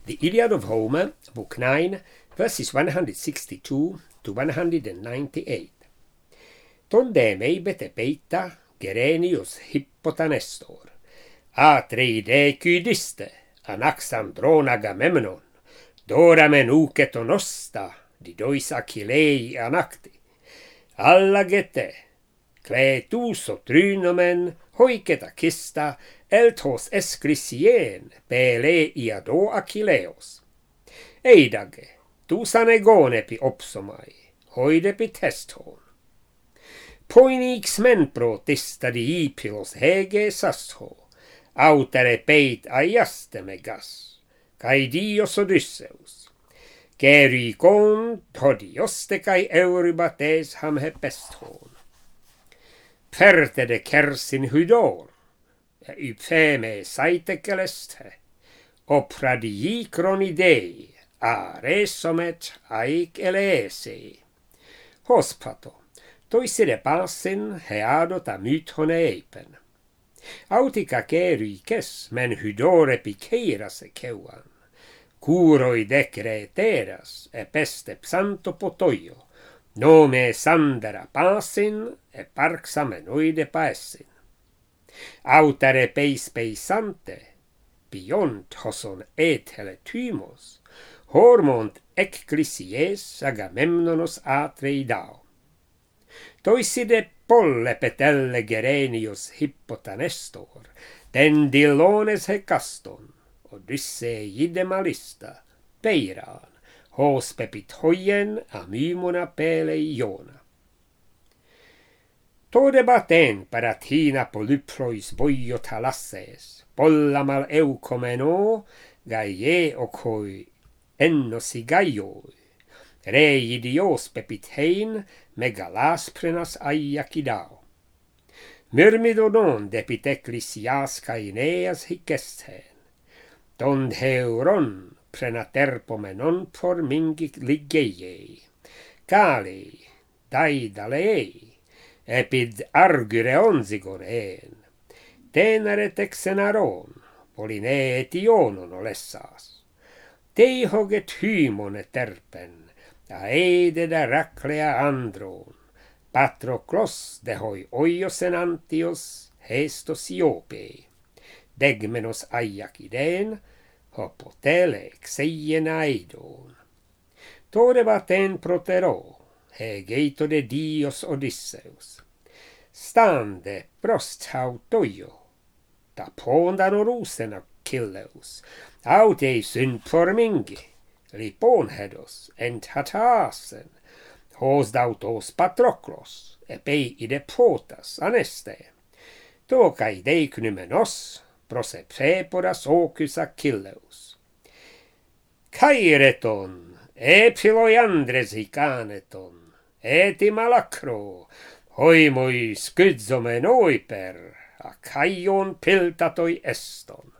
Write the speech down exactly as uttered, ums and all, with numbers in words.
The Iliad of Homer, Book nine, verses one hundred sixty-two to one hundred ninety-eight. Tondeme bete peita Gerenius hippotanestor, atreide kydiste, anaxandron Agamemnon, doramen uketonosta, didois Achillei anakti, alla gete, kletus trynomen, hoiketa kista, eltos escrisien, pele iado Achilleos. Eidage, tusan egonepi opsomai, hoidepi teston. Poinix men protista di ipilos hege sastho, autere peit aiaste megas, cae dios Odysseus. Gericon todioste cae euribates ham hepeston. Perte de kersin hydor, ypfeme saite celeste, opra dii cronidei, a resomet aic eleese. Hospato, toiside passin headot amythone eipen. Autica cerices men hydore piceras keuan, curoi decreteras e peste psanto potoio, nome sandera passin e parxamenoide paessin. Autare peis peisante, piont hoson et heletymos, hormont eccrisies Agamemnonos atreidao. Toiside polle petelle Gerenius hippotanestor, den dilones hecaston, Odyssei idem alista, peiran, hos pepit hoien amymona pele iona. Tode baten paratina polyprois voio talasses, polla mal eucomeno, gaie ocoi ennosi gaioi, re idios pepit hein, megalas prenas aiacidao. Myrmidonon depit ecclesias caeneas hicesthen, dond heuron prenaterpomenon por mingic ligeiei, calei, daidalei, epid argureon zigoren, tenere texenaron, poline etionon olessas, teihoget hymon eterpen, aede da raclea andron, Patroclos dehoi oios enantios, hestos iope, degmenos aiaciden, hopotele exeien aidon. Tode baten protero, hegeito de dios Odysseus. Stande prost hautoio, ta pondan orusen Achilleus, aute sunt formingi, liponhedos ent hatasen, hos dautos Patroclos, epei ide potas aneste, to cae deicnumenos, prosepeporas ocus Achilleus. Caireton, epiloiandres hicaneton, eti malacro, hoimoi scyzomen oiper, a caion piltatoi eston.